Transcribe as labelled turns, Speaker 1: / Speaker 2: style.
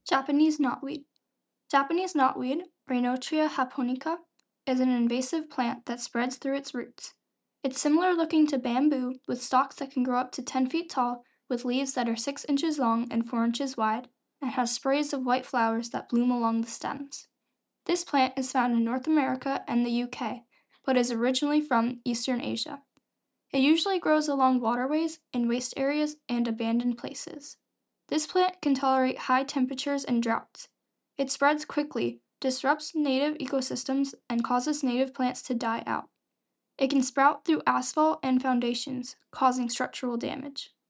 Speaker 1: Japanese knotweed. Japanese knotweed, Rhinotria japonica, is an invasive plant that spreads through its roots. It's similar looking to bamboo, with stalks that can grow up to 10 feet tall, with leaves that are 6 inches long and 4 inches wide, and has sprays of white flowers that bloom along the stems. This plant is found in North America and the UK, but is originally from Eastern Asia. It usually grows along waterways, in waste areas, and abandoned places. This plant can tolerate high temperatures and droughts. It spreads quickly, disrupts native ecosystems, and causes native plants to die out. It can sprout through asphalt and foundations, causing structural damage.